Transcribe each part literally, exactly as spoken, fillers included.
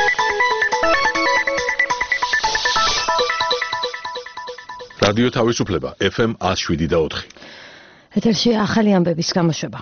რადიო თავისუფლება ეფ ემ one oh seven და four. ეთერში ახალი ამბების გამოშვება.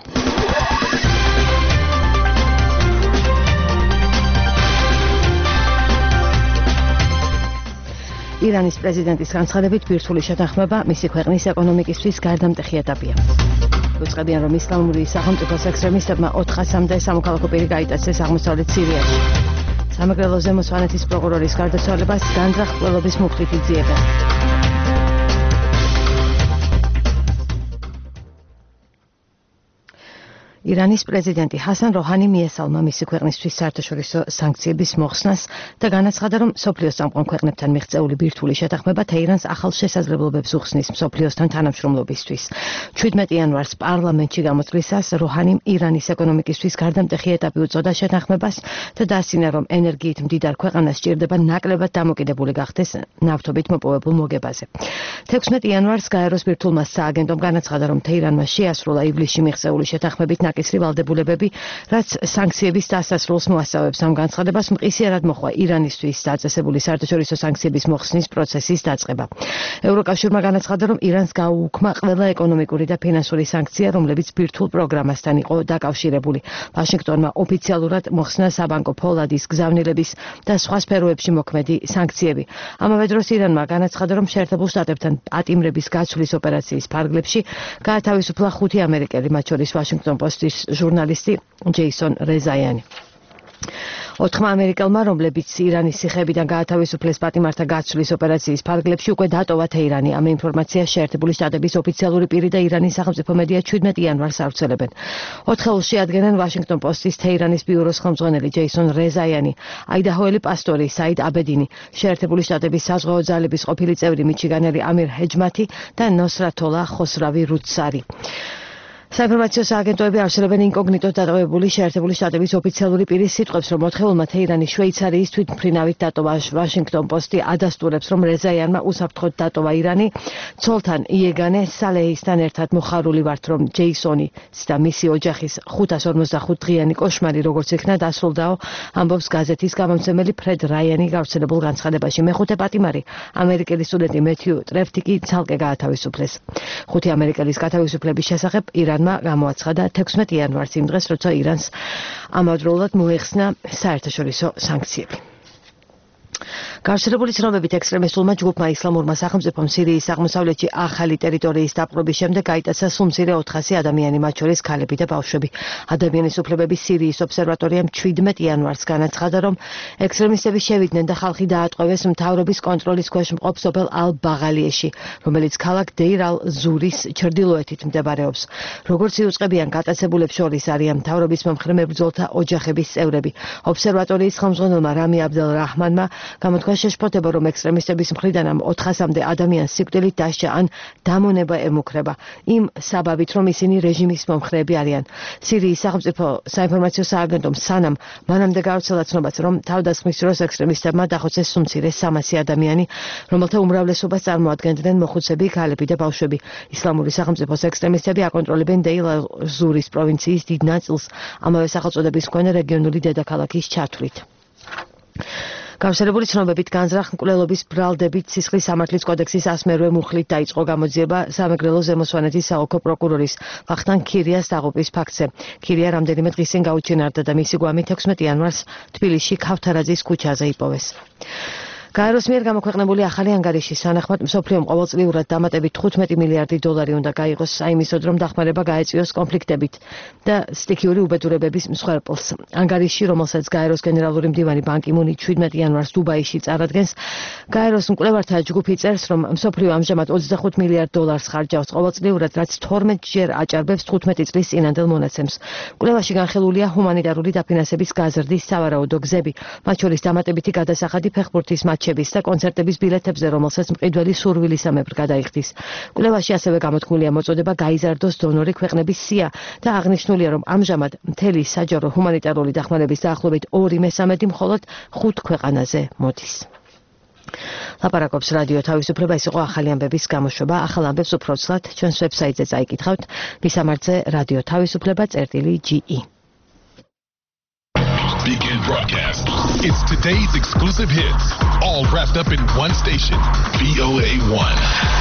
ირანის პრეზიდენტის განცხადებით ბირთვული შეთანხმება მისი ქვეყნის ეკონომიკისთვის გარდამტეხი ეტაპია. უწყებიან, რომ ისლამური სახელმწიფოს ექსტრემისტებმა ოთხასამდე სამოქალაქო პირი გაიტაცეს აღმოსავლეთ სირიაში. სამეგრელოზე მოსვანეთის პროკურორის გარდაცვალებას განძრახ მკვლელობის მუხტით იძიებენ. ირანის პრეზიდენტი ჰასან როჰანი მიესალმა მისი ქვეყნისთვის საერთაშორისო სანქციების მოხსნას და განაცხადა, რომ მსოფლიოს წამყვან ქვეყნებთან მიღწეული ბირთვული შეთანხმება თეირანს ახალ შესაძლებლობებს უხსნის მსოფლიოსთან თანამშრომლობისთვის. შვიდმეტი იანვარს პარლამენტში გამოთვლისას როჰანიმ ირანის ეკონომიკისთვის გარდამტეხი ეტაპი უწოდა შეთანხმებას და დაასწინა, რომ ენერგიით მდიდარ ქვეყანას სჭირდება ნაკლებად დამოკიდებული გახდეს ნავთობით მოპოვებულ მოგებაზე. თექვსმეტი იანვარს გაეროს ბირთვულმა სააგენტომ განაცხადა, რომ თეირანმა შეასრულა ივლისში მიღწეული შეთანხმებით ნაკისრი ვალდებულებები, რაც სანქციების დასასრულს მოასწავებს. ამ განცხადებას მყისიერად მოჰყვა ირანისთვის დაწესებული საერთაშორისო სანქციების მოხსნის პროცესის დაწყება. ევროკავშირმა განაცხადა, რომ ირანს გაუუქმა ყველა ეკონომიკური და ფინანსური სანქცია, რომლებიც ბირთვულ პროგრამასთან იყო დაკავშირებული. ვაშინგტონმა ოფიციალურად მოხსნა საბანკო ფოლადის, გზავნილების და სხვა სფეროებში მოქმედი სანქციები. ამავე დროს ირანმა განაცხადა, რომ შეერთებულ შტატებთან პატიმრების გაცვლის ოპერაციის ფარგლებში გაათავისუფლა ხუთი ამერიკელი, მათ შორის ვაშინგტონ პოსტის ჟურნალისტი ჯეისონ რეზაიანი. ოთხმა ამერიკელმა, რომლებიც ირანის ციხეებიდან გაათავისუფლეს პატიმართა გაცვლის ოპერაციის ფარგლებში, უკვე დატოვა თეირანი. ამ ინფორმაციას შეერთებული შტატების ოფიციალური პირი და ირანის სახელმწიფო მედია შვიდმეტი იანვარს ავრცელებენ. ოთხეულში ადგენენ ვაშინგტონ პოსტის თეირანის ბიუროს ხელმძღვანელი ჯეისონ რეზაიანი, აიდაჰოელი პასტორი საიდ აბედინი, შეერთებული შტატების საზღვაო ძალების ყოფილი წევრი მიჩიგანელი ამირ ჰეჯმათი და ნოსრათოლა ხოსრავი რუცარი. საინფორმაციო სააგენტოები ავრცელებენ ინკოგნიტოდ დატოვებული შეერთებული შტატების ოფიციალური პირის სიტყვებს, რომ ოთხეულმა თეირანის შვეიცარიის თვითმფრინავით დატოვა. ვაშინგტონ პოსტი ადასტურებს, რომ რეზაიანმა უსაფრთხოდ დატოვა ირანი. ცოლთან იეგანე სალეისთან ერთად მოხარული ვართ, რომ ჯეისონის და მისი ოჯახის ხუთას ორმოცდახუთ დღიანი კოშმარი როგორც იქნა დასრულდაო, ამბობს გაზეთის გამომცემელი ფრედ რაიანი გავრცელებულ განცხადებაში. მეხუთე პატიმარი, ამერიკელი სტუდენტი მეთიუ ტრეფტიკი ცალკე გაათავისუფლეს. ხუთი ამერიკელის გათავისუფლების შესახებ ირანი გამოაცხადა თექვსმეტი იანვარს, იმ დღეს, როცა ირანს ამავდროულად მოეხსნა საერთაშორისო სანქციები. გავრცელებული ცნობებით ექსტრემისტულმა ჯგუფმა ისლამურმა სახელმწიფომ სირიის აღმოსავლეთში ახალი ტერიტორიის დაპყრობის შემდეგ გაიტაცა სულ-მცირე ოთხასი ადამიანი, მათ შორის ქალები და ბავშვები. ადამიანის უფლებების სირიის ობსერვატორიამ შვიდმეტი იანვარს განაცხადა, რომ ექსტრემისტები შევიდნენ და ხალხი დაატყვევეს მთავრობის კონტროლის ქვეშ მყოფ სოფელ ალ-ბაღალიეში, რომელიც ქალაქ დეირ ალ-ზურის ჩრდილოეთით მდებარეობს. როგორც იუწყებიან, გატაცებულებს შორის არიან მთავრობის მომხრე მებრძოლთა ოჯახების წევრები. ობსერვატორიის ხელმძღვანელმა რამი აბდელ რაჰმანმა გამოთქვა შეშფოთება, რომ ექსტრემისტების მხრიდან ამ ოთხასამდე ადამიანს სიკვდილით დასჯა ან დამონება ემუქრება, იმ საბაბით, რომ ისინი რეჟიმის მომხრეები არიან. სირიის სახელმწიფო საინფორმაციო სააგენტომ სანამ მანამდე გავრცელა ცნობაც, რომ თავდასხმის დროს ექსტრემისტებმა დახოცეს სულ-მცირე სამასი ადამიანი, რომელთა უმრავლესობას წარმოადგენდნენ მოხუცები, ქალები და ბავშვები. ისლამური სახელმწიფოს ექსტრემისტები აკონტროლებენ დეირ ალ-ზურის პროვინციის დიდ ნაწილს, ამავე სახელწოდების მქონე რეგიონული დედაქალაქის ჩათვლით. გავრცელებული ცნობებით განზრახ მკვლელობის ბრალდებით სისხლის სამართლის კოდექსის ასმერვე მუხლით დაიწყო გამოძიება სამეგრელო ზემოსვანეთის საოლქო პროკურორის ვახტანგ ქირიას დაღუპვის ფაქტზე. ქირია რამდენიმე დღის წინ გაუჩინარდა და მისი გვამი თექვსმეტი იანვარს თბილისში ქავთარაძის ქუჩაზე იპოვეს. გაეროს მიერ გამოქვეყნებული ახალი ანგარიშის თანახმად მსოფლიომ ყოველწლიურად დამატებით თხუთმეტი მილიარდი დოლარი უნდა გაიღოს საიმისოდ, რომ დახმარება გაეწიოს კონფლიქტებით და სტიქიური უბედურებების მსხვერპლს. ანგარიში, რომელსაც გაეროს გენერალური მდივანი ბან კი მუნი შვიდმეტი იანვარს დუბაიში წარადგენს, გაეროს მკვლევართა ჯგუფი წერს, რომ მსოფლიო ამჟამად ოცდახუთ მილიარდ დოლარს ხარჯავს ყოველწლიურად, რაც თორმეტჯერ აჭარბებს თხუთმეტი წლის წინანდელ მონაცემს. მკვლევაში განხილულია ჰუმანიტარული დაფინანსების გაზრდის სავარაუდო გზები, მათ შორის დამატებითი გადასახადი ფეხბურთის მატჩების და კონცერტების ბილეთებზე, რომელსაც მყიდველი სურვილისამებრ გადაიხდის. კვლევაში ასევე გამოთქმულია მოწოდება გაიზარდოს დონორი ქვეყნების სია და აღნიშნულია, რომ ამჟამად მთელი საჯარო ჰუმანიტარული დახმარების დაახლოებით ორი მესამედი მხოლოდ ხუთ ქვეყანაზე მოდის. ლაპარაკობს რადიო თავისუფლება, ეს იყო ახალი ამბების გამოშვება. ახალ ამბებს უფრო ცლად ჩვენს ვებსაიტზე წაიკითხავთ. მისამართზე რადიო თავისუფლება წერტილი ჯი ი. Begin broadcast. It's today's exclusive hits, all wrapped up in one station, V O A one.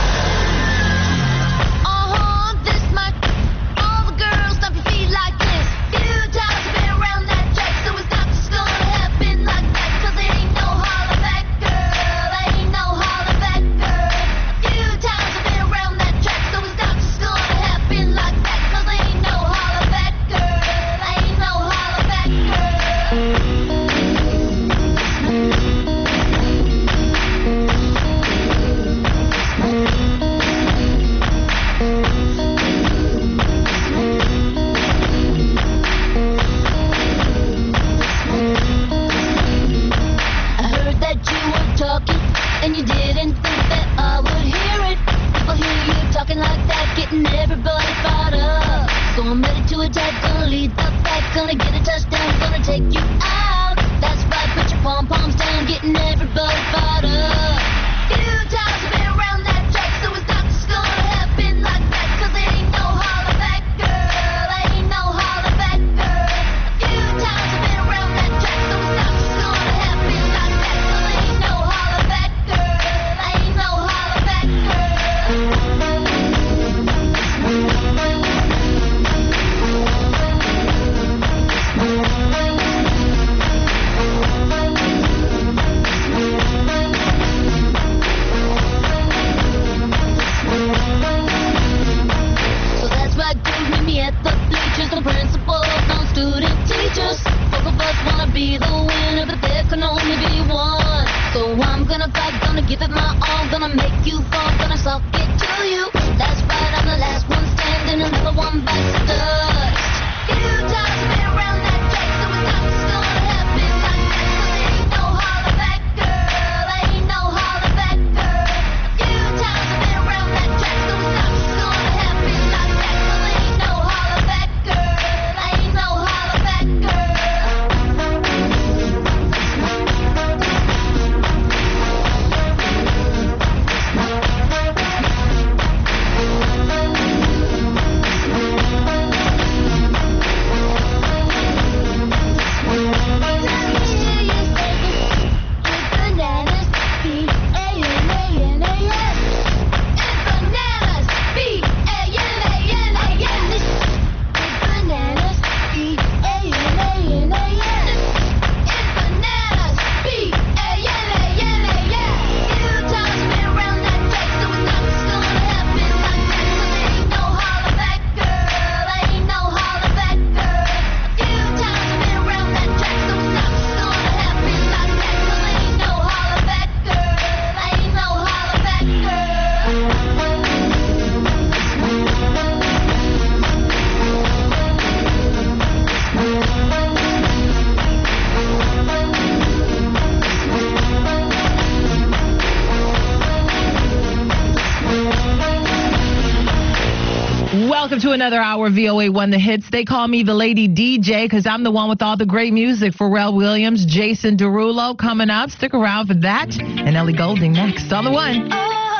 Welcome to another hour of V O A one The Hits. They call me the Lady D J because I'm the one with all the great music. Pharrell Williams, Jason Derulo coming up. Stick around for that. And Ellie Goulding next on the one.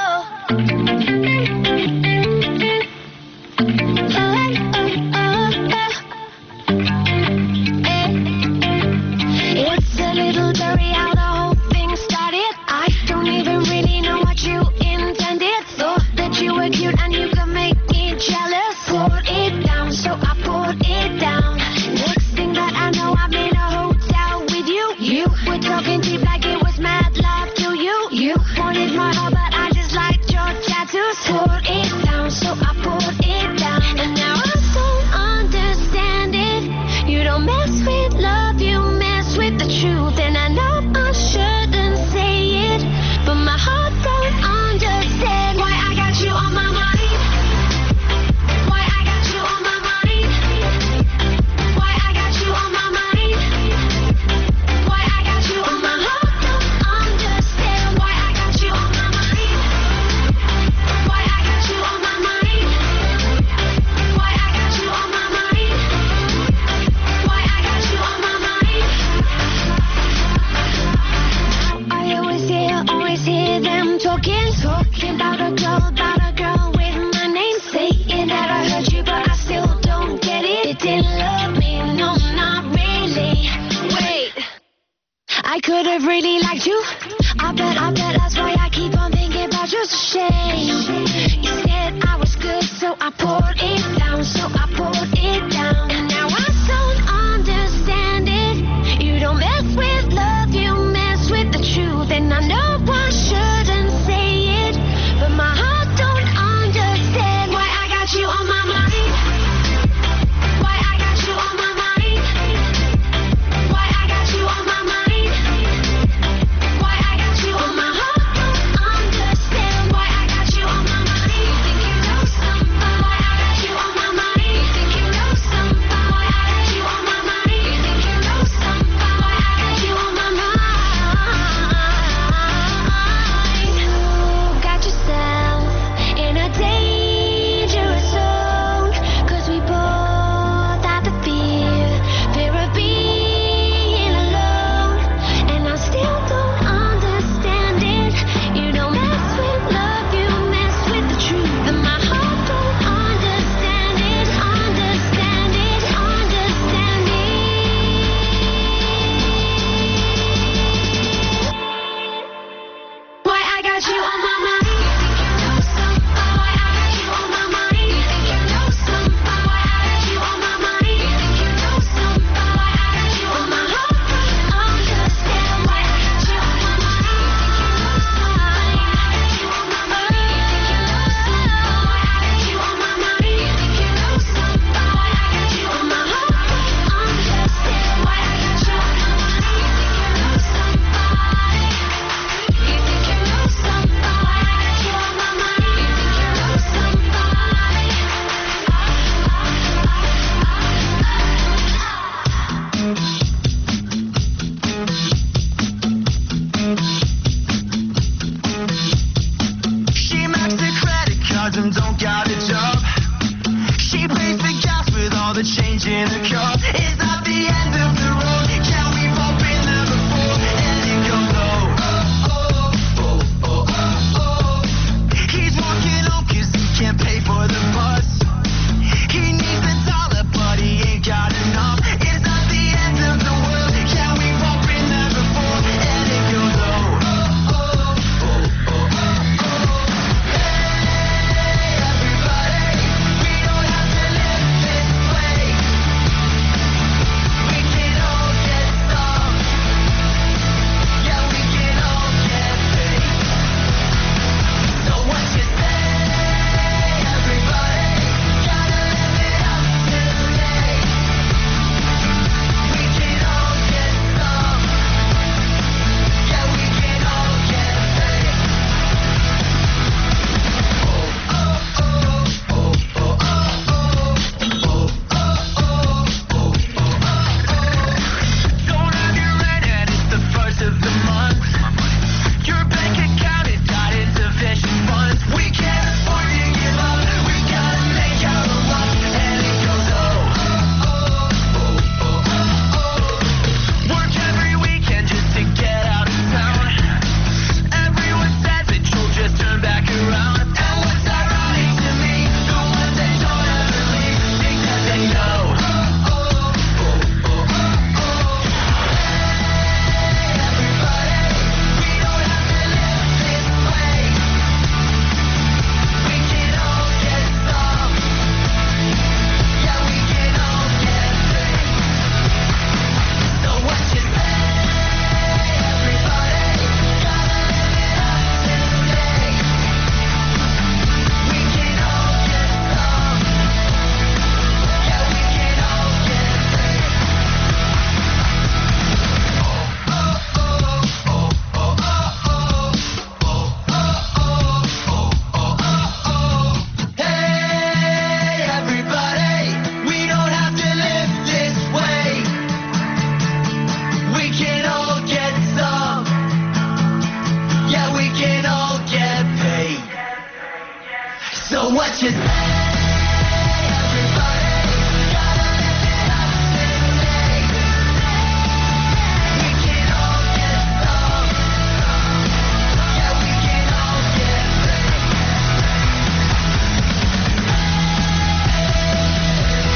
Oh. I could have really liked you. I bet, I bet that's why I keep on thinking about you. It's a shame. You said I was good, so I poured it down, so I poured it down. And now I don't understand it. You don't mess with love, you mess with the truth. And I know I shouldn't say it, but my heart don't understand why I got you on my mind. Why I got you on my mind. Why I got you on my mind. Why I got you on my heart don't understand why I got you on my mind. You think you know somebody? Why I got you on my mind. You think you know somebody? Why I got you on my mind. You think you know somebody? Why I got you on my mind. You got yourself in a dangerous zone, 'cause we both have the fear, fear of being alone. And I still don't understand it. You don't mess with love, you mess with the truth. And my heart don't understand it, understand it, understand it. Why I got you on my mind. You think you know somebody? Why I got you on my mind. You think you know somebody? Why I got you on my mind. You think you know somebody? Why I got you on my heart don't understand why I got you on my mind. You think you know somebody? Why I got you on my mind. You think you know somebody? Why I got you on my mind. You think you know somebody? Why I got you on my heart don't understand why I got you on my mind. You think you know somebody? You think you know somebody? Why I got you on my mind. You think you know She maxed the credit cards and don't got a job. She pays for gas with all the change in her car. It's not the end of the road. Yeah, we've all been there before. And it goes oh, oh, oh, oh, oh, oh, oh. He's walking home 'cause he can't pay for the bus. He needs a dollar, but he ain't got enough. It's not the end of the world. Yeah, we've all been there before. And it goes oh, oh, oh, oh, oh, oh, oh. Hey, everybody, we don't have to live this way. We can all get some. Yeah, we can all get paid. So what you say, everybody? Gotta live it up today. We can all get some. Yeah, we can all get paid. Oh, oh, oh, oh, oh, oh, oh, oh, oh, oh, oh. Don't have your rent and it's the first of the month. Your bank account is got insufficient funds. We can't afford to give up. We gotta make our own luck. And it goes oh, oh, oh, oh, oh, oh. Work every weekend just to get out of town. Everyone says that you'll just turn back around. And what's ironic to me, the ones that don't ever leave think that they know. Oh, oh, oh, oh, oh, oh. Hey, everybody, we don't have to live this way. We can all get some. Yeah, we can all get paid. So what you say, everybody? Gotta live it up today. We can all get some. Yeah, we can all get paid. Oh, oh, oh, oh, oh, oh, oh, oh, oh, oh, oh, oh. Hey, everybody, we don't have to live this way. We can all get some. Yeah, we can all get paid. So what you say, everybody? Gotta live it up today. We can all get some. Yeah, we can all get paid.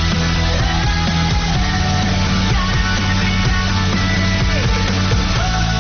Gotta live it up today.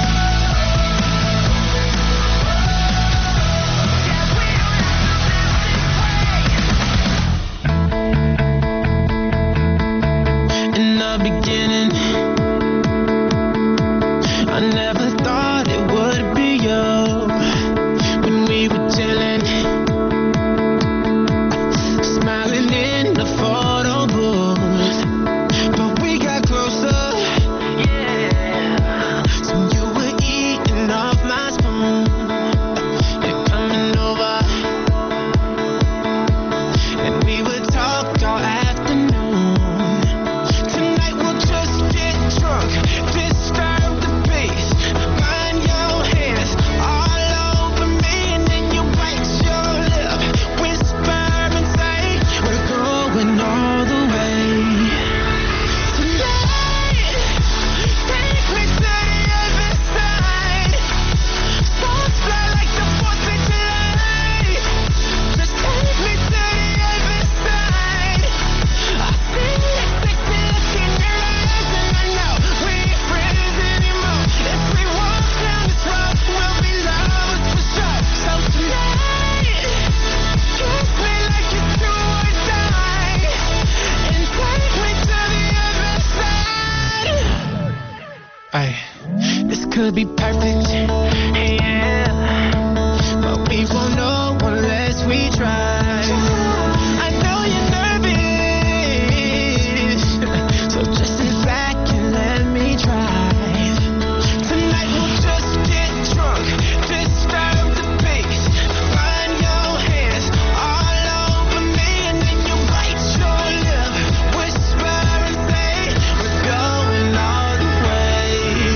Ay, this could be perfect, yeah, but we won't know unless we try. I know you're nervous, so just sit back and let me drive. Tonight we'll just get drunk, disturb the peace, run your hands all over me, and then you bite your lip, whisper and say we're going all the way.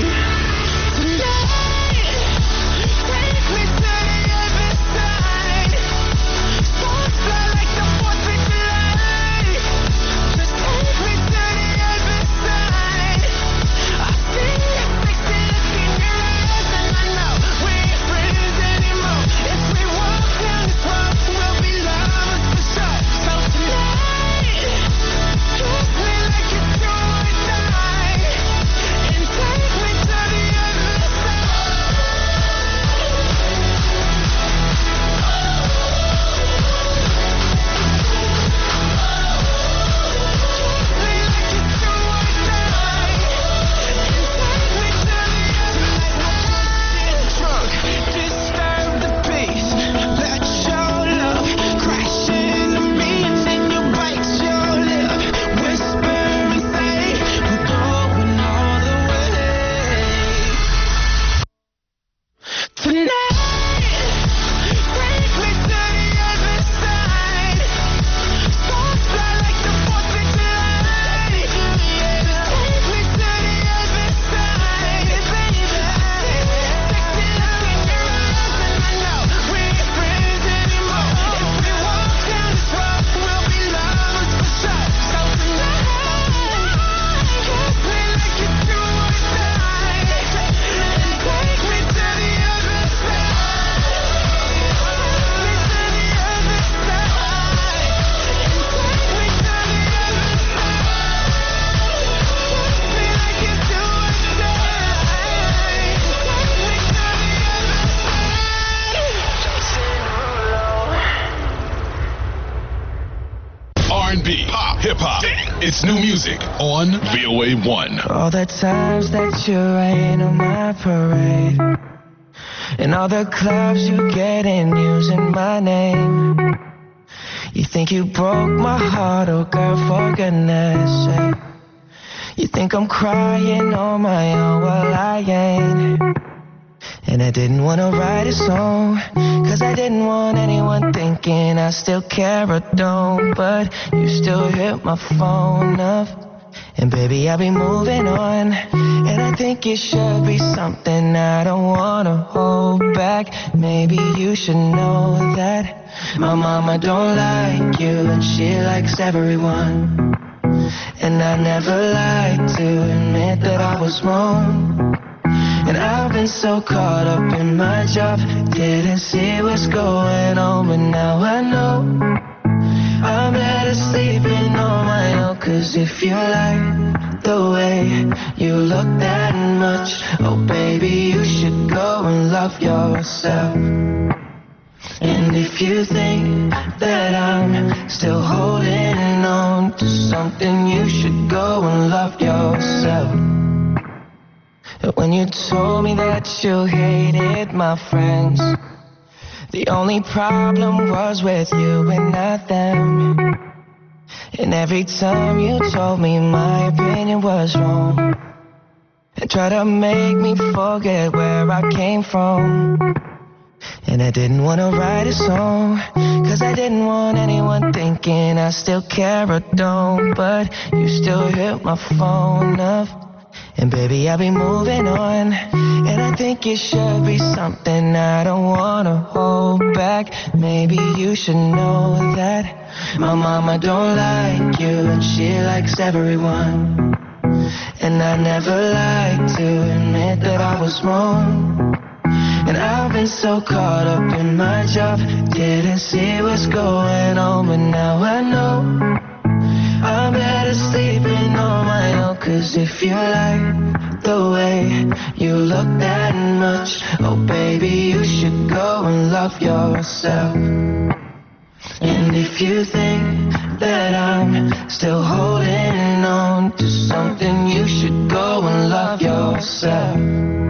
Tonight, take me to the other side. Sparks fly like the fourth of July. Just take me to the other side. I see your sexy look in your eyes, and I know we ain't friends anymore. If we walk down this road, we'll be lovers for sure. So tonight, kiss me like it's do or die, and take me to the other disturb the peace, let your love crash into me, and then you bite your lip, whisper and say we're going all the way. Tonight, take me to the other side. Sparks fly like the fourth of July. Take me to the other side, baby. Sexy look in your eyes, and I know we ain't friends anymore. If we walk down this road, we'll be lovers for sure. So tonight, kiss me like it's do or die, and take me to the other side. Me to the other side, and take me to the other side. Kiss me like it's do or die, and take me to the other side. R and B, pop, hip hop. It's new music on V O A one. All the times that you rain on my parade, and all the clubs you get in using my name. You think you broke my heart, oh girl, for goodness sake. You think I'm crying on my own, well I ain't. And I didn't wanna write a song, cause I didn't want anyone thinking I still care or don't. But you still hit my phone up, and baby I'll be moving on. And I think it should be something I don't wanna hold back. Maybe you should know that my mama don't like you, and she likes everyone. And I never lied to admit that I was wrong. And I've been so caught up in my job, didn't see what's going on, but now I know I'm better sleeping on my own. Cause if you like the way you look that much, oh baby, you should go and love yourself. And if you think that I'm still holding on to something, you should go and love yourself. When you told me that you hated my friends, the only problem was with you and not them. And every time you told me my opinion was wrong, and tried to make me forget where I came from. And I didn't want to write a song, cause I didn't want anyone thinking I still care or don't. But you still hit my phone up, and baby, I'll be moving on. And I think it should be something I don't wanna hold back. Maybe you should know that my mama don't like you, and she likes everyone. And I never lied to admit that I was wrong. And I've been so caught up in my job, didn't see what's going on, but now I know I'm better sleeping on my own. Cause if you like the way you look that much, oh baby, you should go and love yourself. And if you think that I'm still holding on to something, you should go and love yourself. yourself.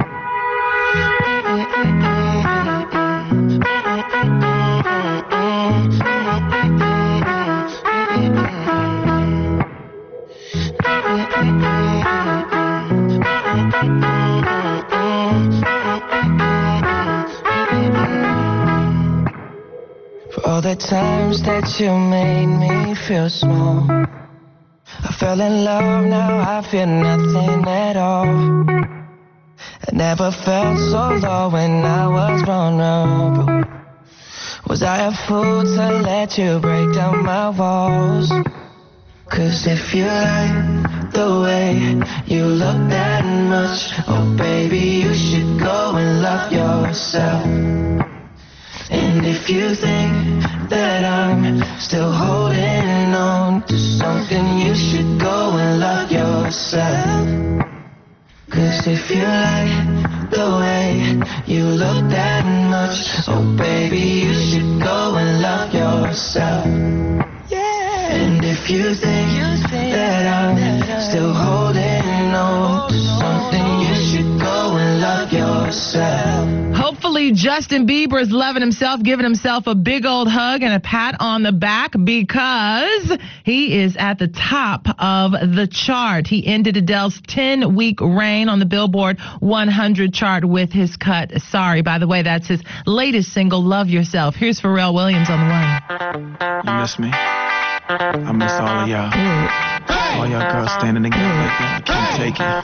For all the times that you made me feel small, I fell in love, now I feel nothing at all. I never felt so low when I was vulnerable. Was I a fool to let you break down my walls? Cause if you like the way you look that much, oh baby, you should go and love yourself. And if you think that I'm still holding on to something, you should go and love yourself. Cause if you like the way you look that much, oh baby, you should go and love yourself. And if you think that I'm still holding on to something, you should go and love yourself. Hopefully, Justin Bieber is loving himself, giving himself a big old hug and a pat on the back because he is at the top of the chart. He ended Adele's ten-week reign on the Billboard one hundred chart with his cut Sorry. By the way, that's his latest single, Love Yourself. Here's Pharrell Williams on the one. You miss me? I miss all of y'all. All y'all girls standing together like that. I can't take it.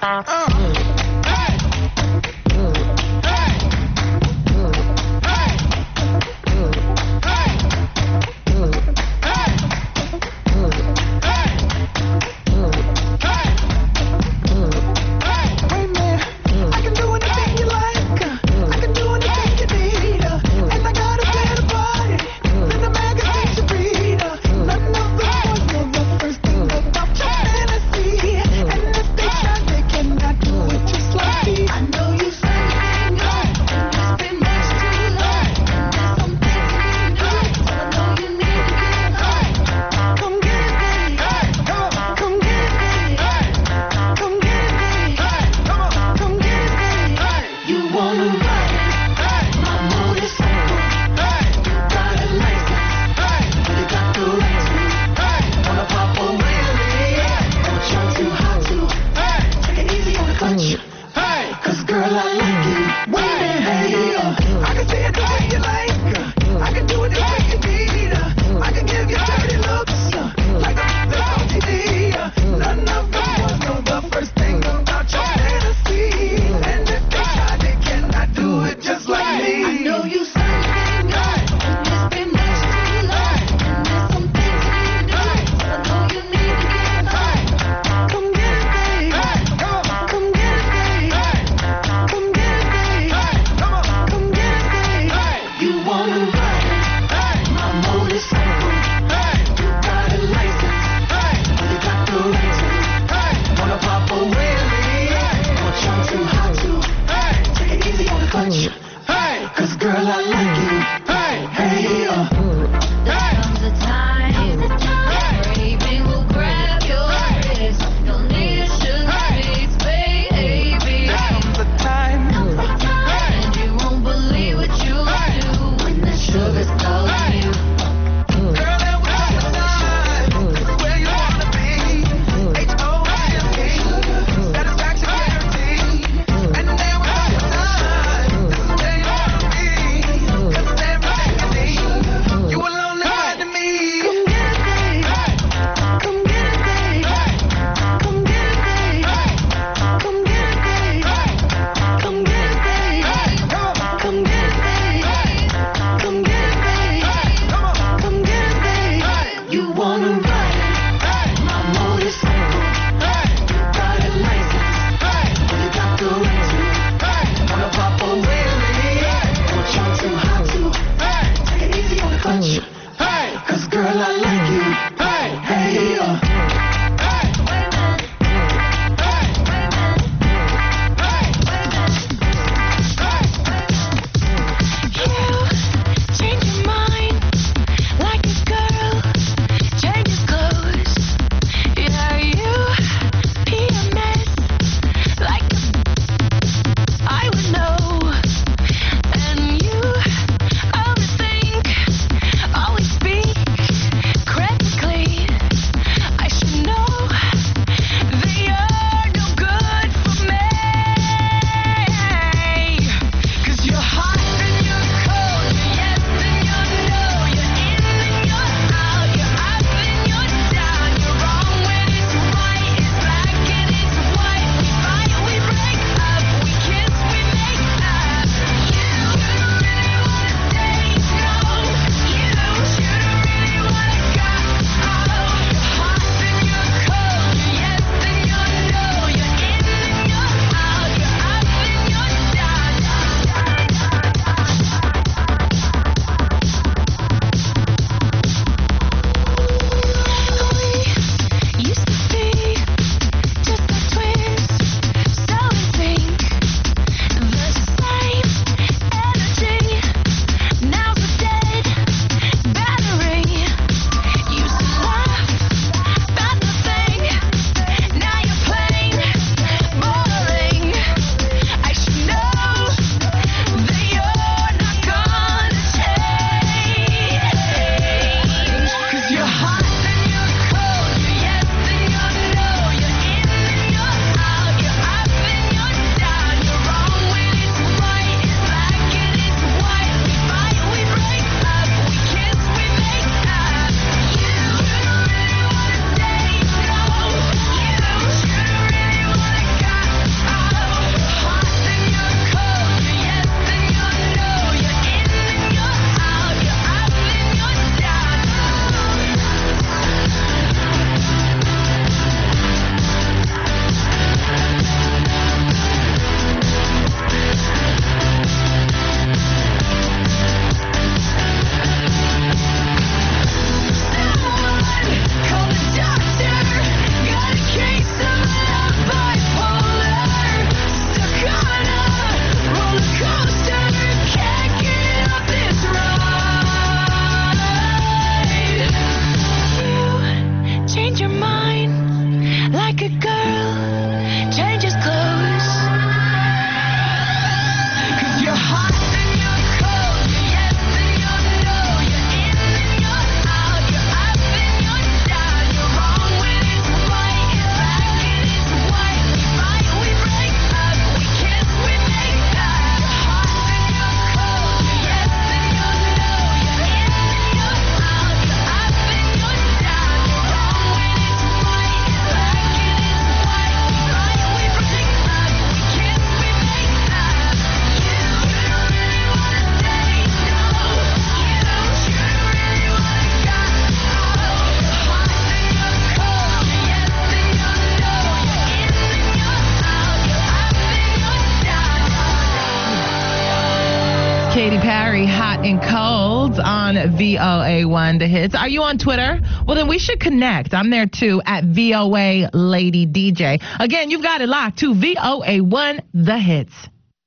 Katy Perry, Hot and Cold on V O A one, The Hits. Are you on Twitter? Well, then we should connect. I'm there too at V O A Lady D J. Again, you've got it locked to V O A one, The Hits.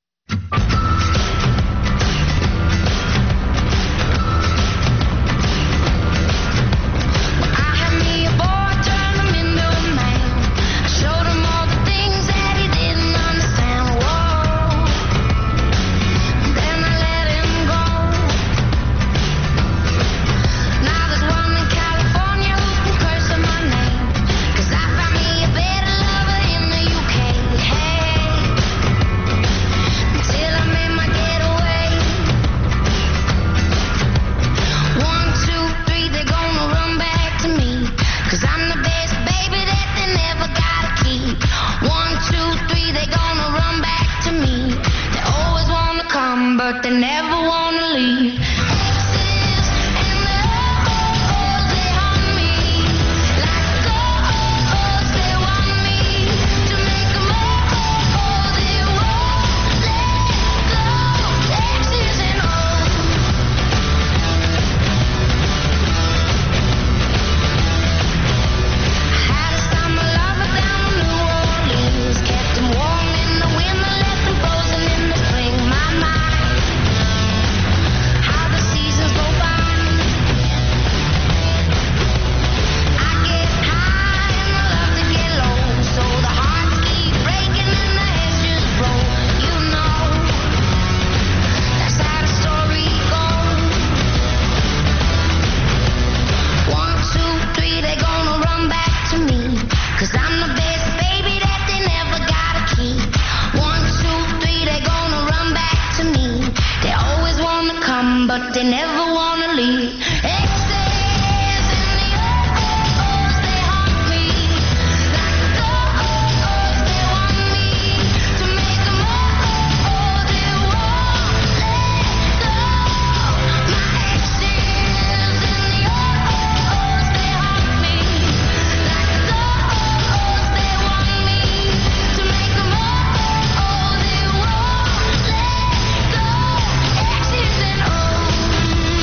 But they never wanna leave. Exes and the oh-ohs, they haunt me. Like oh-ohs, they want me to make them oh-oh, they won't let go. Exes and oh. I had a summer lover down in New Orleans, kept him warm in the winter, left him frozen in the spring. My mind. Cause I'm the best baby that they never gotta keep. One, two, three, they gonna run back to me. They always wanna come, but they never wanna leave. Exes and the oh-ohs, they haunt me. Like oh-ohs, they want me to make them oh-oh, they won't let go. My exes and the oh-ohs, they haunt me. Like they want me to make them oh, oh, they won't let go. Exes and oh.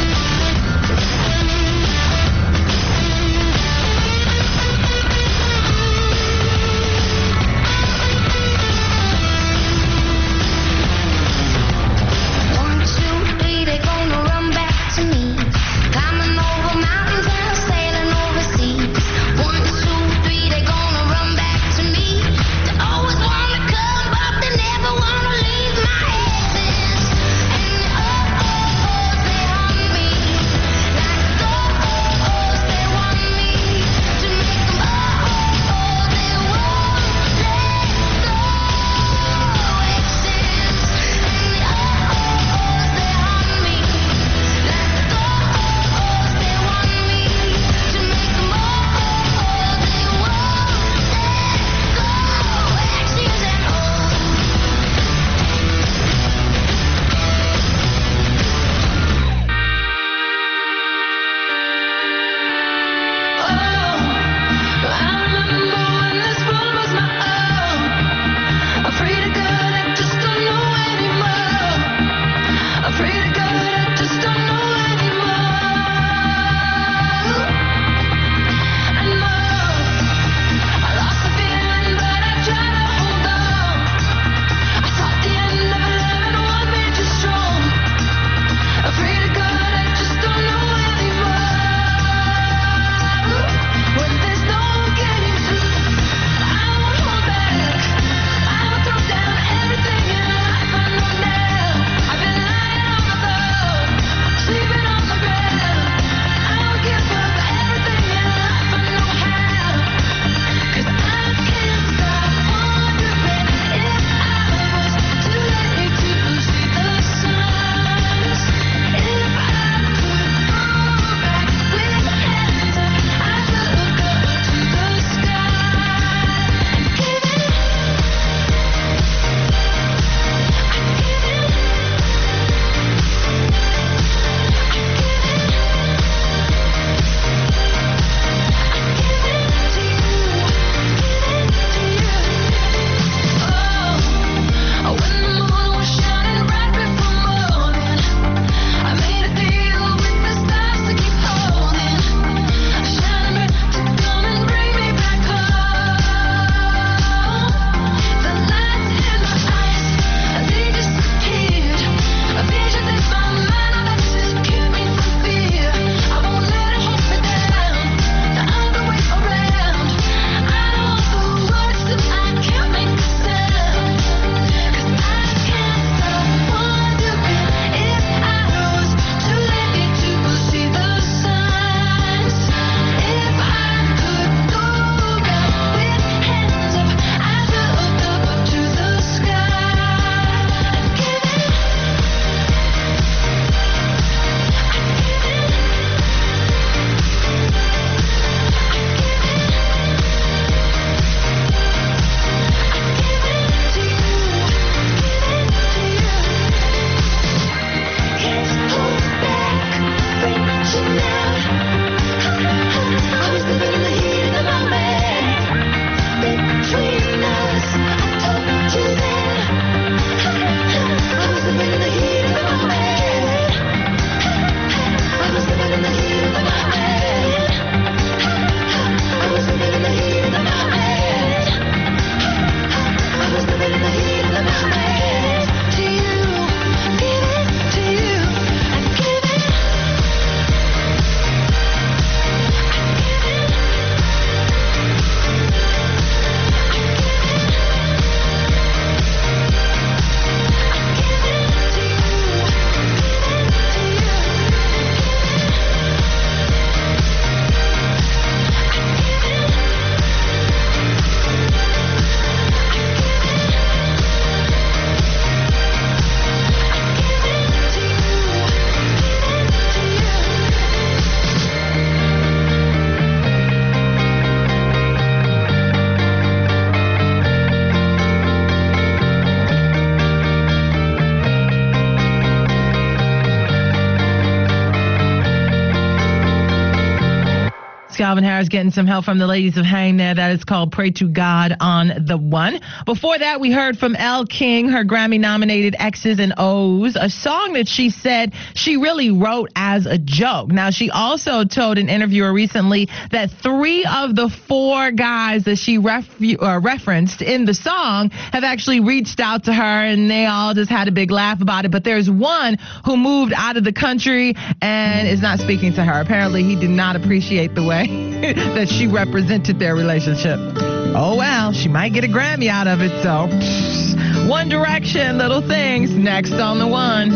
It's Calvin Harris getting some help from the ladies of Hang there. That is called Pray to God on the One. Before that, we heard from Elle King, her Grammy-nominated X's and O's, a song that she said she really wrote as a joke. Now, she also told an interviewer recently that three of the four guys that she ref- uh, referenced in the song have actually reached out to her, and they all just had a big laugh about it. But there's one who moved out of the country and is not speaking to her. Apparently, he did not appreciate the way that she represented their relationship. Oh, well, she might get a Grammy out of it, so. One Direction, Little Things, next on the One.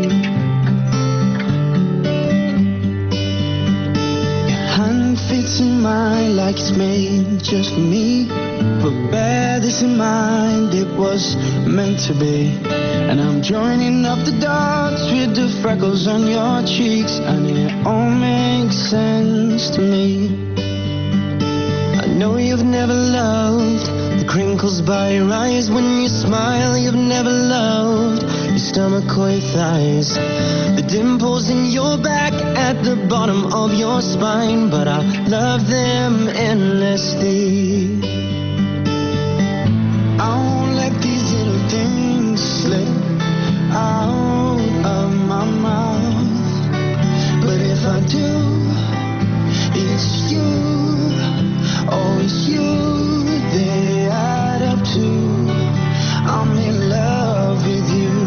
Hand fits in mine like it's made just for me. But bear this in mind, it was meant to be. And I'm joining up the dots with the freckles on your cheeks, and it all makes sense to me. I know you've never loved the crinkles by your eyes when you smile. You've never loved your stomach or your thighs, the dimples in your back at the bottom of your spine. But I love them endlessly. I won't let these little things slip out of my mouth. But if I do, it's you. Oh, it's you they add up to. I'm in love with you.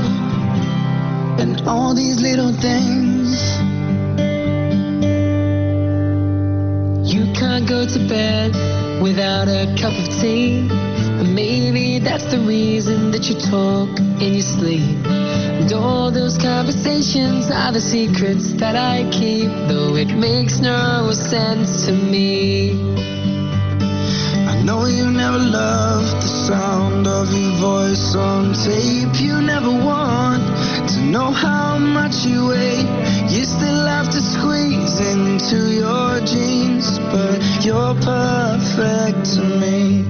And all these little things. You can't go to bed without a cup of tea. And maybe that's the reason that you talk in your sleep. And all those conversations are the secrets that I keep, though it makes no sense to me. I know you never loved the sound of your voice on tape. You never want to know how much you weigh. You still have to squeeze into your jeans, but you're perfect to me.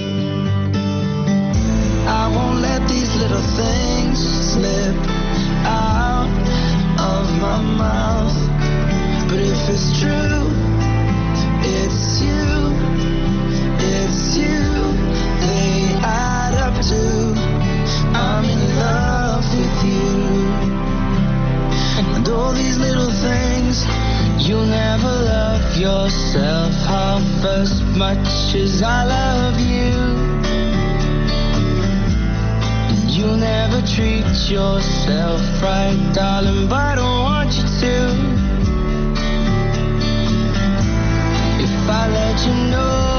I won't let these little things slip out of my mouth. But if it's true, it's you. It's you they add up to. I'm in love with you. And all these little things. You'll never love yourself half as much as I love you. And you'll never treat yourself right, darling, but I don't want you to. If I let you know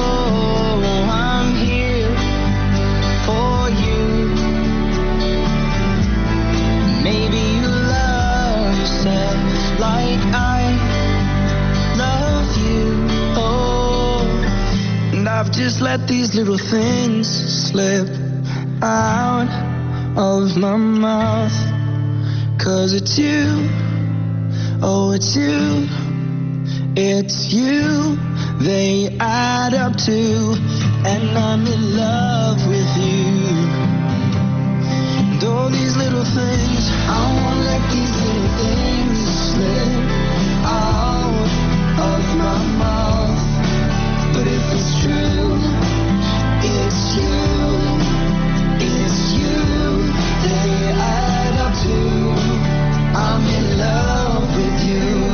like I love you, oh. And I've just let these little things slip out of my mouth. Cause it's you, oh it's you, it's you they add up to. And I'm in love with you. And all these little things, I won't let these little things slip out of my mouth. But if it's true, it's you, it's you they add up to. I'm in love with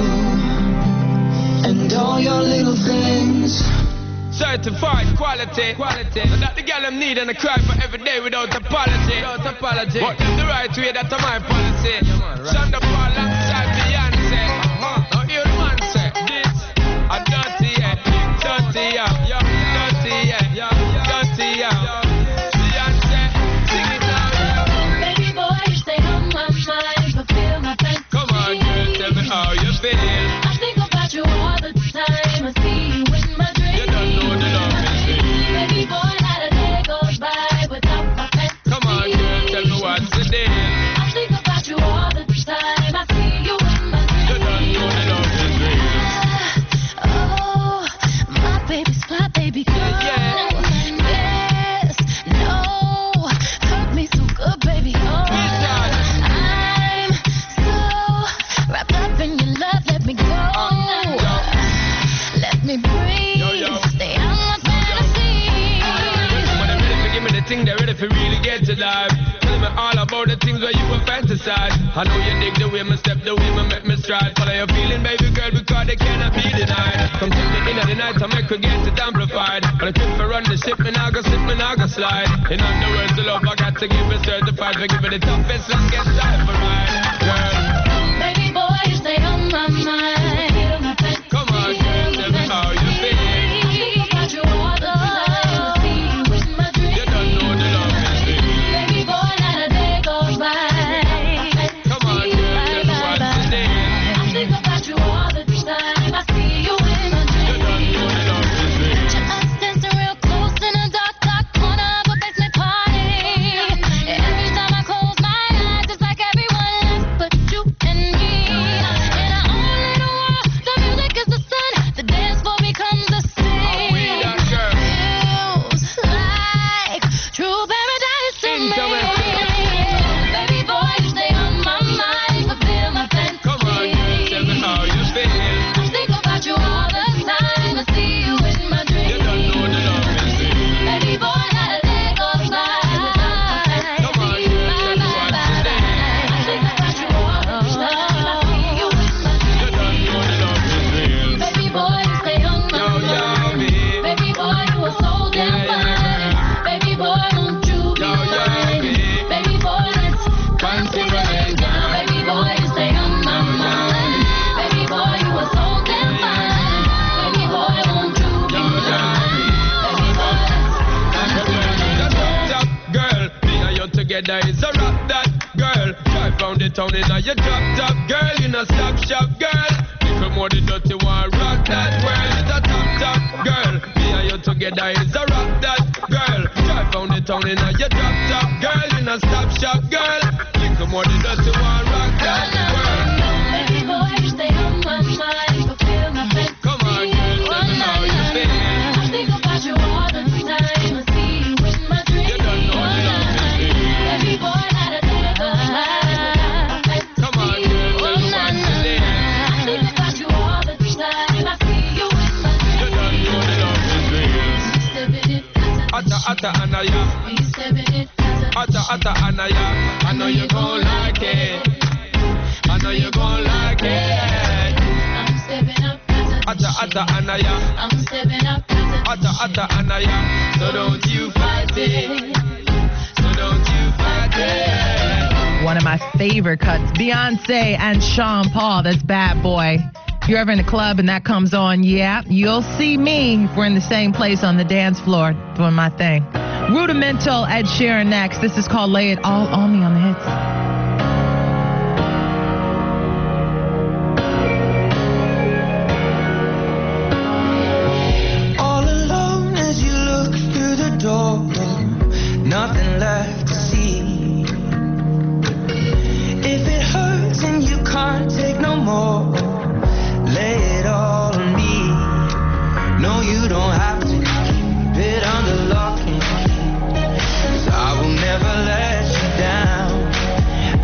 you. And all your little things. Certified quality, quality. So that the girl them need and I cry for every day without apology. Without apology. But them the right way, that's my policy. Shonda Paul alongside Beyonce. Uh-huh. Now hear the man say, this a dirty yeah, dirty yeah, dirty yeah, dirty yeah. Beyonce, sing it now. Baby boy, you stay on my mind, fulfill my fantasy. Come on, girl, tell me how you feel. I think about you all the time. I see you in my dreams. You don't know the love is real. Baby boy, not a day goes by without my fantasy. Come on, girl, tell me what's the deal. I think about you all the time. I see to dive. Tell me all about the things where you were fantasize. I know you dig the way me step, the way me make me stride. Follow your feeling, baby girl, because they cannot be denied. Come take me in at the night, I make her get it amplified. But I trip for run the ship, me now go slip, me now go slide. In other words, the love I got to give it certified. For give it the toughest, let's get time for ride, girl. Baby boy, you stay on my mind. Come on, girl, tell me how you feel. I think about you all the time. See you in my dreams. You don't know the love is real. Baby boy, not a day goes by. Come on, girl, tell me what's the name. I think about you all the time. I see you in my You dreams. don't know the love is real. Us dancing real close in a dark, dark corner of a basement party. Every time I close my eyes, it's like everyone else but you and me. In our own little world, the music is the sun. The dance floor becomes the Oh, we scene. that girl. Feels like true paradise to me. Baby boy, you stay on my mind, fulfill my fantasy. Come on, girl, tell me how you feel. I think about you all the time. I see you in my You dreams. don't know the love is real. Baby boy, not a day goes by. Come on, girl, tell me what's the name. I think about you all the time. I see you in my You dreams. don't know the love is real. Baby boy, you stay on my Yo, yo, mind. me. Baby boy, you are so damn Yeah, fine. Baby boy, won't you be Yo, yo, mine? me. Baby boy, let's consider it now. Baby boy, you stay on my mind. Baby boy, you are so damn fine. Baby boy, won't you be Yo, yo, mine? me. Baby boy, let's consider it Just now. rock that girl. Me and you together is a rock that girl. Drive round the town in a your drop top girl. You know stop shop girl. Little more the dirty one. Rock that world is a top top girl. Me and you together is a rock that girl. Drive round the town in a your drop top girl. You know stop shop girl. Little more the dirty one. Rock that world. Baby boy, you stay on my mind, fulfill my fantasy. Come on, girl, tell me how you feel. I think about you all the time. I see you in my dreams. You don't know the love is real. Baby boy, not a day goes by. Come on, girl, tell me what's the name. I think about you all the time. I see you in my You dreams. don't know the love is real. Stepping it, Atta atta anaya. we stepping it, Atta atta anaya. I know you gon' like it. I know you gon' like it. I'm stepping up, Atta atta anaya. I'm stepping up, Atta atta anaya. So don't you fight it. So don't you fight it. One of my favorite cuts, Beyonce and Sean Paul. That's Bad Boy. If you're ever in a club and that comes on, yeah, you'll see me if we're in the same place on the dance floor doing my thing. Rudimental, Ed Sheeran next. This is called Lay It All On Me on the hits. All alone as you look through the door, nothing left to see. If it hurts and you can't take no more, lay it all on me. No, you don't have to keep it under lock and key, 'cause I will never let you down.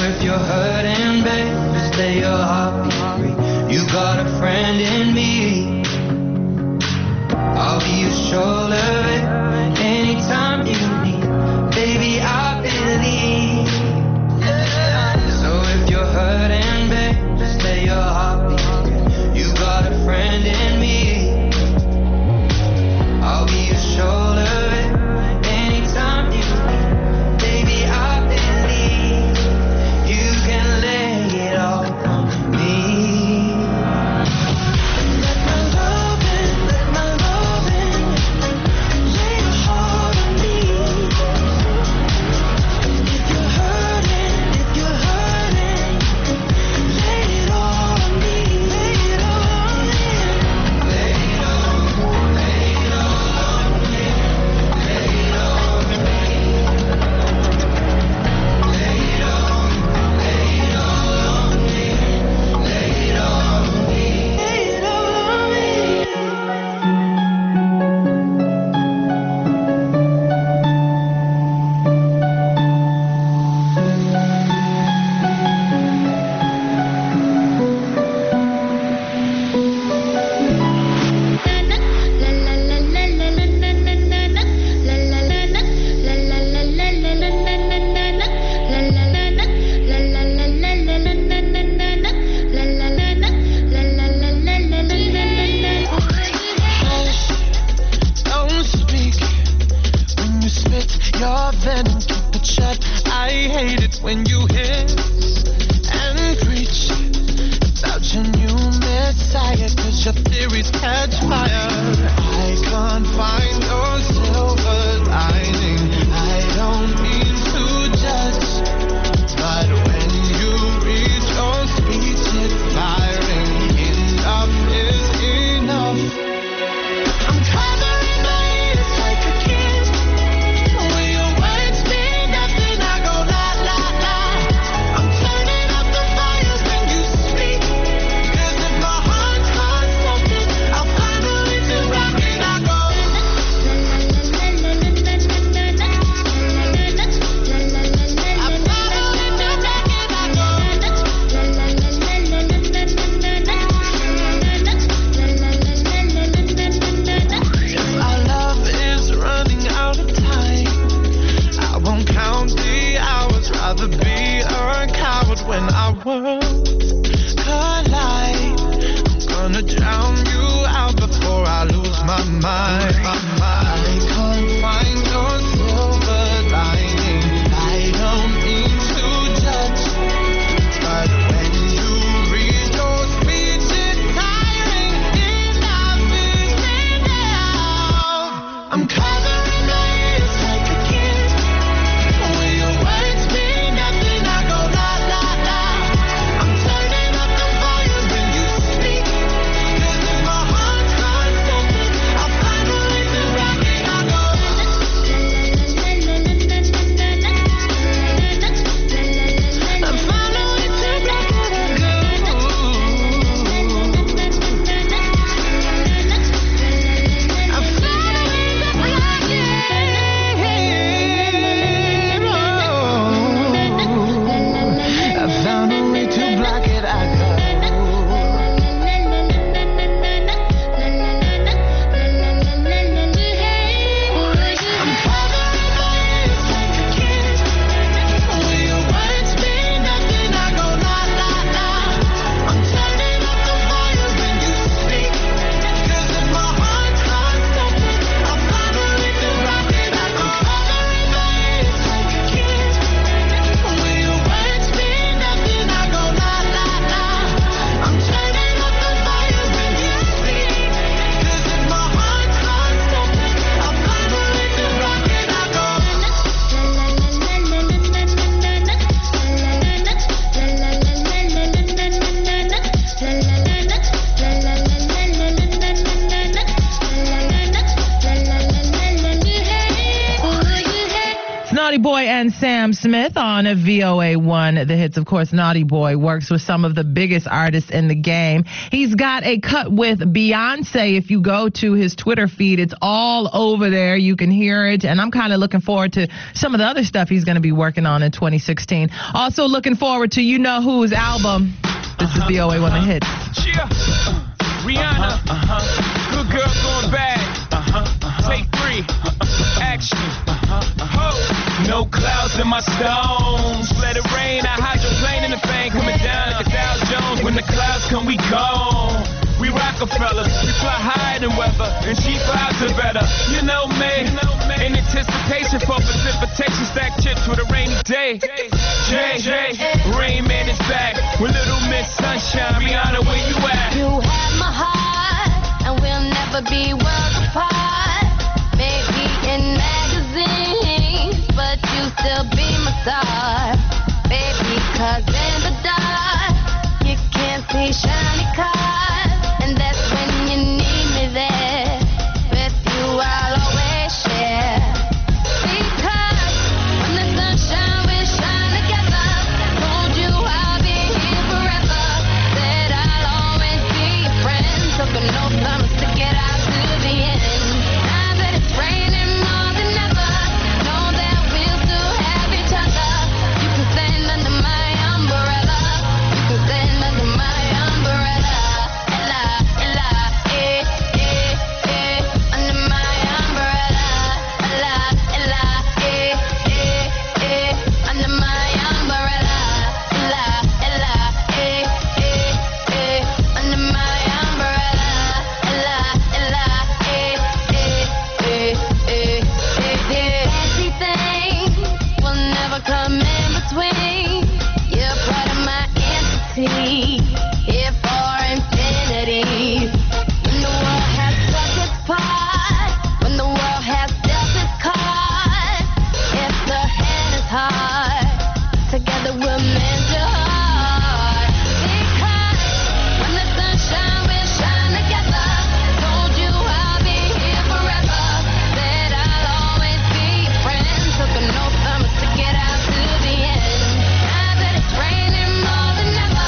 if you're hurting, babe, just let your heart be free. You got a friend in me. I'll be your shoulder, babe, anytime you need. Baby, I believe. So if you're hurting, babe, just let your heart be free. You got a friend in me. I'll be your shoulder, babe, anytime you need. Baby, I believe you can lay it all on me. Let my love in, let my love in. Lay your heart on me. If you're hurting, if you're hurting, lay it all on me. Lay it all on me. Lay it all, lay it all on me. Lay it all on me. Lay it all, lay it all on me. Lay it all on me. Lay it all on me. Don't speak when you spit your venom, keep it shut. I hate it when you hiss and preach about your new messiah, cause your theories catch fire. I can't find your silver lining. I don't mean to judge, but when you read your speech, it's firing. Enough is enough. I'm covering my ears like a kid. When your words mean nothing, I go la la la. I'm turning up the fires when you speak. Cause if my heart's constructed, I'll find a way to rock it. I go I'm Boy and Sam Smith on V O A one. The hits, of course, Naughty Boy works with some of the biggest artists in the game. He's got a cut with Beyonce. If you go to his Twitter feed, it's all over there. You can hear it. And I'm kind of looking forward to some of the other stuff he's going to be working on in twenty sixteen. Also looking forward to You Know Who's album. This is V O A one, The Hits. Cheer. Rihanna. Uh-huh. Good girl going bad. Uh-huh. Uh-huh. Take three. Uh-huh. Action. Uh-huh. Uh-huh. No clouds in my stones. Let it rain. I hydroplane in the thing coming down like a Dow Jones. When the clouds come, we gone. We Rockefellers, we fly higher than weather, and cheap vibes are better. You know me, in anticipation for precipitation, stack chips with a rainy day. Jay, Jay, Rain Man is back with Little Miss Sunshine. Rihanna, where you at? You have my heart, and we'll never be worlds apart. Maybe in magazines, but you still be my star. Baby, 'cause in the dark, you can't see shiny cars. And that's when you need me there. With you I'll always share. Because when the sunshine will shine together, told you I'll be here forever. Said I'll always be your friend. Took an oath, promise to get out to the end. Now that it's raining more than ever, know that we'll still have each other. You can stand under my umbrella. You can stand under my umbrella. Here for infinity. When the world has struck its part, when the world has dealt its card, if the hand is hard, together we'll mend your heart. Because when the sunshine will shine together, told you I'll be here forever. Said I'll always be your friend. Took an oath, promise to get out to the end. Now that it's raining more than ever,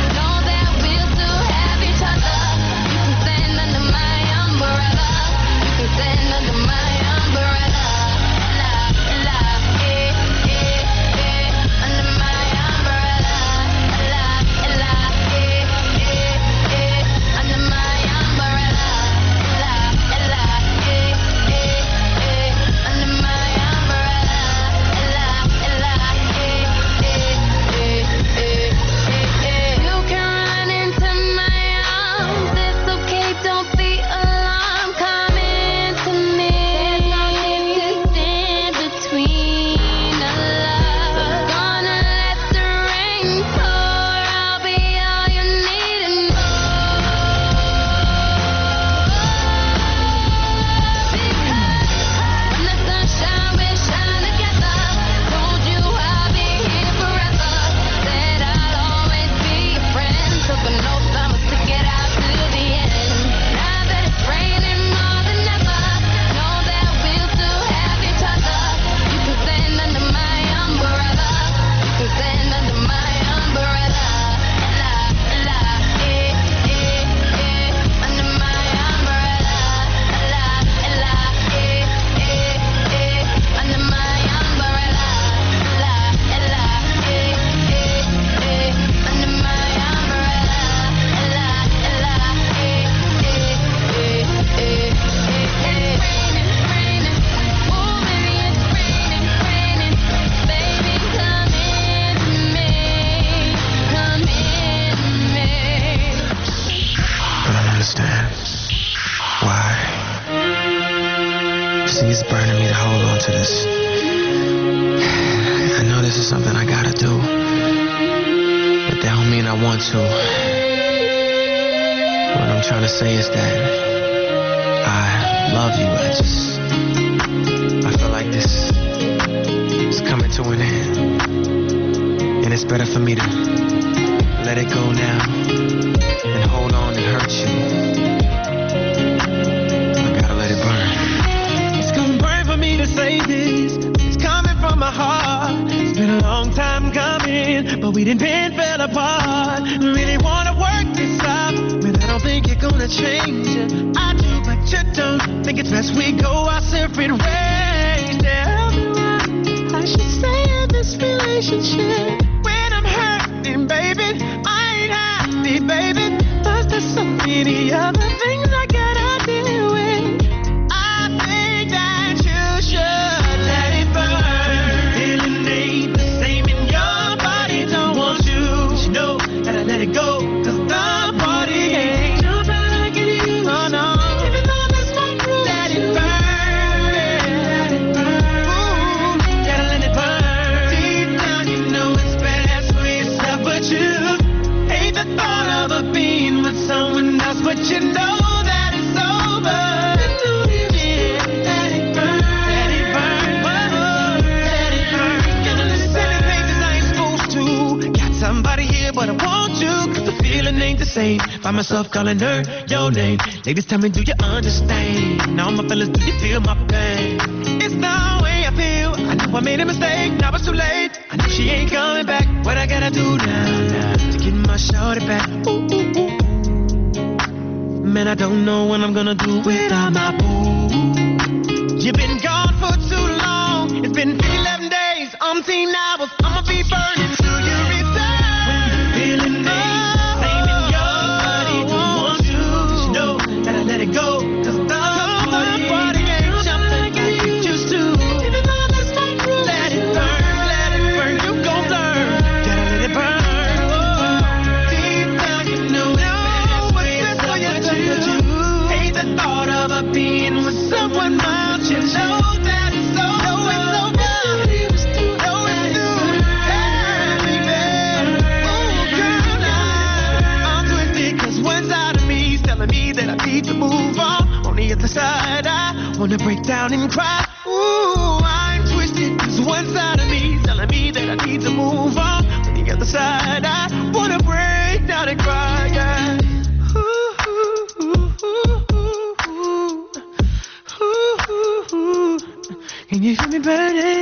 It's burning me to hold on to this. I know this is something I gotta do, but that don't mean I want to. What I'm trying to say is that I love you. I just, I feel like this is coming to an end, and it's better for me to let it go now than hold on and hurt you. I gotta let it burn. It's gonna burn for me to say this. It's coming from my my heart. It's been a long time coming, but we didn't bend, fell apart. Really wanna work this out, but I don't think you're gonna change it. I do, but you don't. Think it's best we go our separate ways. Tell me what I should say in this relationship. When I'm hurting, baby, I ain't happy, baby. Cause there's so many other things I gotta deal with. I think that you should let it burn. Feeling ain't the same in your body. Don't want you to know that I let it go. Cause the party ain't jumping like it used to. Oh no. Even though that's my proof. Let it burn. Let it burn. Ooh, gotta let it burn. Deep down you know it's best for yourself, but you hate the thought of a being with someone else, but you know that it's over. Let it burn, let it burn, whoa, let it burn. Gonna listen to things I ain't supposed to. Got somebody here, but I want you, cause the feeling ain't the same. Find myself calling her your name. Ladies, tell me, do you understand? Now my fellas, do you feel my pain? It's the way I feel. I know I made a mistake, now it's too late. I know she ain't coming back. What I gotta do now, now to get my shorty back? Ooh, ooh, ooh. Man, I don't know what I'm gonna do without my boo. You've been gone for too long. It's been eleven days, umpteen hours. I'ma be burning till you return. Feeling ain't the same in your body. Don't want you to know that I let it go. Cause the party ain't jumping like it used to. Even though that's my proof. Let it burn, let it burn. You gon' learn. Gotta let it burn. Oh, deep down you know it's for you too. Hate the thought of a being with someone else. You know that it's over. Know it's over. Know it's through. Hey, baby. Oh, girl, now I'm twisted 'cause one side of me is telling me that I need to move on. On the other side, I wanna break down and cry. Ooh, I'm twisted 'cause one side of me is telling me that I need to move on. On the other side, I wanna break down and cry. Yeah. Can you feel me burning?